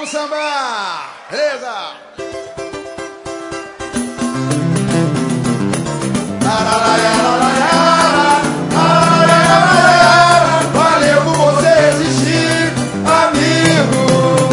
Vamos sambar! Beleza? Valeu por você existir, amigo.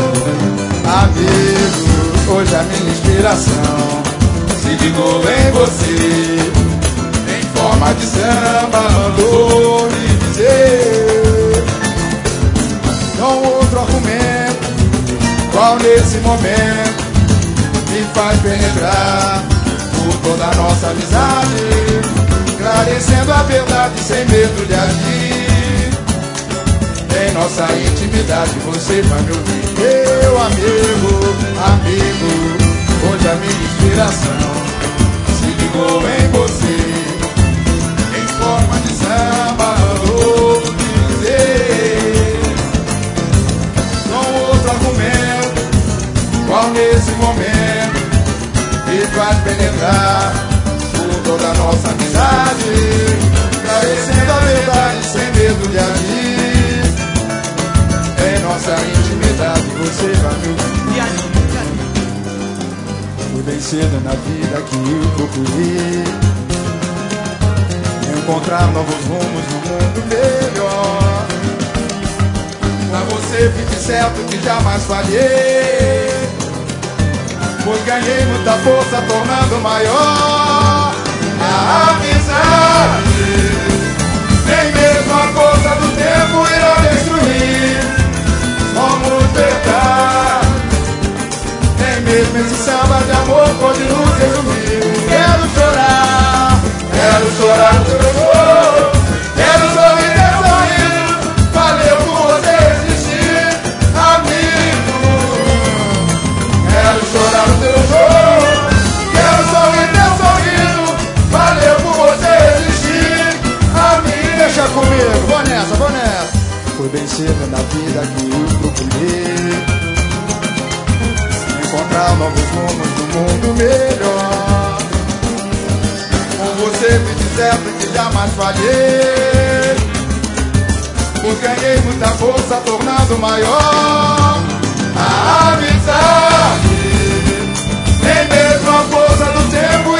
Amigo, hoje a minha inspiração se ligou em você. Em forma de samba mandou me dizer. Não outro argumento, qual nesse momento me faz penetrar por toda a nossa amizade, esclarecendo a verdade sem medo de agir. Em nossa intimidade você vai me ouvir. Meu amigo, amigo, hoje a minha inspiração se ligou em você. Em forma de samba mandou me dizer. Não outro argumento, qual nesse momento me faz penetrar por toda a nossa amizade, esclarecendo a verdade sem medo de agir. Em nossa intimidade você vai me ouvir. Foi bem cedo na vida que eu procurei encontrar novos rumos no mundo melhor. Pra você fique certo que jamais falhei, pois ganhei muita força tornando maior a amizade. Nem mesmo a força do tempo irá destruir. Vamos tentar. Nem mesmo esse samba de amor pode nos resumir. Quero chorar no teu amor. Quero sorrir teu sorriso. Valeu por você existir, amigo. Quero chorar no teu amor. Quero sorrir teu sorriso. Valeu por você existir, amigo. Deixa comigo, vou nessa, vou nessa. Foi bem cedo na vida que eu procurei encontrar novos rumos do mundo melhor. Com você fique certo que jamais falhei, pois ganhei muita força tornando maior a amizade. Nem mesmo a força do tempo